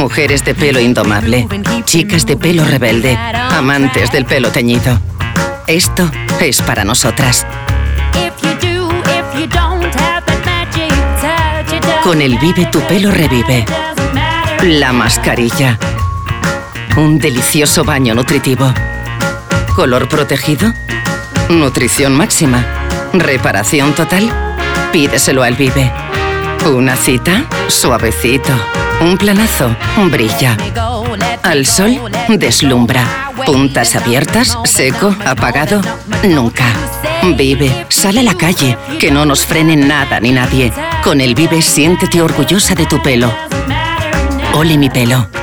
Mujeres de pelo indomable, chicas de pelo rebelde, amantes del pelo teñido. Esto es para nosotras. Con el Vive tu pelo revive. La mascarilla. Un delicioso baño nutritivo. ¿Color protegido? Nutrición máxima. ¿Reparación total? Pídeselo al Vive. ¿Una cita? Suavecito. Un planazo, brilla. Al sol, deslumbra. Puntas abiertas, seco, apagado, nunca. Vive, sal a la calle, que no nos frene nada ni nadie. Con el Vive siéntete orgullosa de tu pelo. Ole mi pelo.